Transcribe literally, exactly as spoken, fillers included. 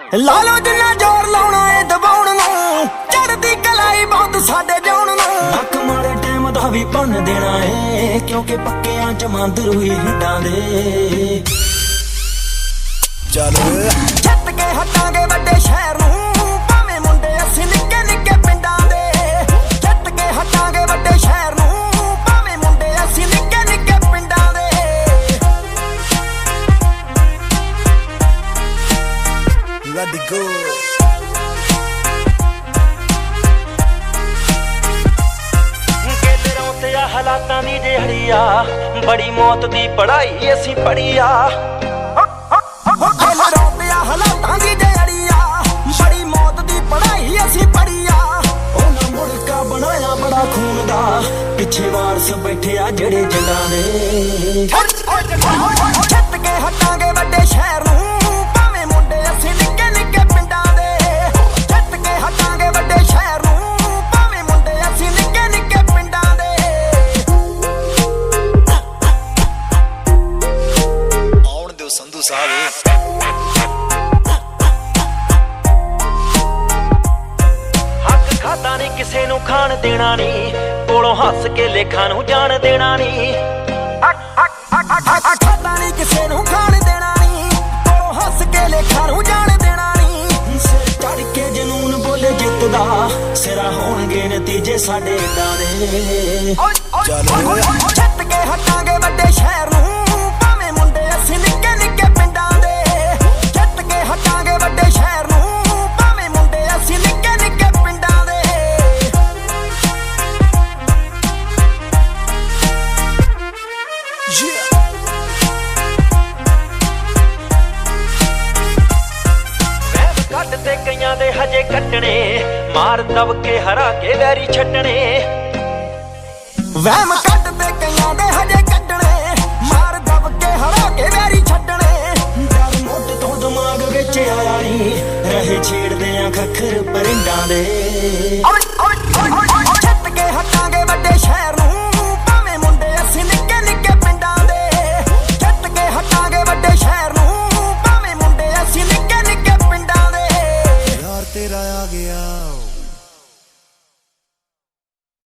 ਲਾ ਲੋ ਜਿੰਨਾ ਜ਼ੋਰ ਲਾਉਣਾ ਏ ਦਬਾਉਣ ਨੂੰ, ਚੜਦੀ ਕਲਾਈ ਬਹੁਤ ਸਾਡੇ ਜਾਉਣ ਨੂੰ। ਹੱਕ ਮਾਰੇ ਟਾਈਮ ਦਾ ਵੀ ਭੰਨ ਦੇਣਾ ਏ, ਕਿਉਂਕਿ ਪੱਕਿਆਂ ਚ ਮੰਦਰ ਹੋਈ ਹਿੱਡਾਂ ਦੇ। ਚੱਲ ਛੱਤ ਕੇ ਹਟਾਂਗੇ ਵੱਡੇ ਸ਼ਹਿਰ ਨੂੰ, ਭਾਵੇਂ ਮੁੰਡੇ ਅਸੀਂ ਨਿੱਕੇ ਨਿੱਕੇ ਪਿੰਡਾਂ ਦੇ। ਛੱਤ ਕੇ ਹਟਾਂਗੇ ਵੱਡੇ ਸ਼ਹਿਰ ਨੂੰ, ਭਾਵੇਂ ਮੁੰਡੇ ਅਸੀਂ ਨਿੱਕੇ ਨਿੱਕੇ ਪਿੰਡਾਂ ਦੇ। Let it go। ਗੇਲਰਾਂ ਤੇ ਆ ਹਾਲਾਤਾਂ ਦੀ ਜਿਹੜੀ ਆ, ਬੜੀ ਮੌਤ ਦੀ ਪੜ੍ਹਾਈ ਅਸੀਂ ਪੜ੍ਹੀ ਆ। ਗੇਲਰਾਂ ਤੇ ਆ ਹਾਲਾਤਾਂ ਦੀ ਜਿਹੜੀ ਆ, ਬੜੀ ਮੌਤ ਦੀ ਪੜ੍ਹਾਈ ਅਸੀਂ ਪੜ੍ਹੀ ਆ। ਉਹਨਾਂ ਮੁਲਕਾ ਬਣਾਇਆ ਬੜਾ ਖੂਨ ਦਾ, ਪਿੱਛੇ ਵਾਰਸ ਬੈਠੇ ਆ ਜਿਹੜੇ ਜੰਗਾਂ ਦੇ। ਛੱਤ ਕੇ ਹਟਾਂਗੇ ਵੱਡੇ ਸ਼ਹਿਰ ਨੂੰ, ਭਾਵੇਂ ਮੁੰਡੇ ਅਸੀਂ ਨਿੱਕੇ ਨਿੱਕੇ ਪਿੰਡਾਂ ਦੇ। ਛੱਤ ਕੇ ਹਟਾਂਗੇ ਵੱਡੇ ਸ਼ਹਿਰ ਨੂੰ, ਭਾਵੇਂ ਮੁੰਡੇ ਅਸੀਂ ਨਿੱਕੇ ਨਿੱਕੇ ਪਿੰਡਾਂ ਦੇ। ਆਉਣ ਦਿਓ ਸੰਧੂ ਸਾਹਿਬ। ਹੱਕ ਖਾਦਾ ਨਹੀਂ ਕਿਸੇ ਨੂੰ ਖਾਣ ਦੇਣਾ ਨਹੀਂ, ਕੋਲੋਂ ਹੱਸ ਕੇ ਲੇਖਾਂ ਨੂੰ ਜਾਣ ਦੇਣਾ ਨਹੀਂ। ਖਾਦਾ ਨਹੀਂ ਕਿਸੇ ਨੂੰ ਖਾਣ ਦੇਣਾ ਨਹੀਂ, ਕੋਲੋਂ ਹੱਸ ਕੇ ਲੇਖਾਂ ਨੂੰ ਜਾਣ ਦੇਣਾ ਨਹੀਂ। ਸਿਰ ਚੜ ਕੇ ਜਨੂਨ ਬੋਲੇ ਜਿੱਤਦਾ, ਸਿਰਾ ਹੋਣਗੇ ਨਤੀਜੇ ਸਾਡੇ ਏਦਾਂ ਦੇ। ਚੱਲ ਛੱਤ ਕੇ ਹਟਾਂਗੇ ਵੱਡੇ ਸ਼ਹਿਰ ਨੂੰ, ਭਾਵੇਂ ਮੁੰਡੇ ਅਸੀਂ ਨਿੱਕੇ ਨਿੱਕੇ ਪਿੰਡਾਂ ਦੇ। ਛੱਤ ਕੇ ਹਟਾਂਗੇ ਵੱਡੇ ਸ਼ਹਿਰ ਨੂੰ, ਭਾਵੇਂ ਮੁੰਡੇ ਅਸੀਂ ਨਿੱਕੇ ਨਿੱਕੇ ਪਿੰਡਾਂ ਦੇ। ਵਹਿਮ ਕੱਢ ਤੇ ਕਈਆਂ ਦੇ ਹਜੇ ਕੱਟਣੇ, ਮਾਰ ਦਬ ਕੇ ਹਰਾ ਕੇ ਵੈਰੀ ਛੱਡਣੇ। ਵਹਿਮ ਕੱਢ ਤੇ ਕਈਆਂ ਦੇ ਹਜੇ ਕੱਢਣੇ, ਮਾਰ ਦਬ ਕੇ ਹਰਾ ਕੇ ਵੈਰੀ ਛੱਡਣੇ। ਡਰ ਮੁੱਢ ਤੋਂ ਦਿਮਾਗ ਵਿੱਚ ਆਇਆ ਨਹੀਂ, ਰਹੇ ਛੇੜਦੇ ਆ ਖੱਖਰ ਪਰਿੰਡਾਂ ਦੇ।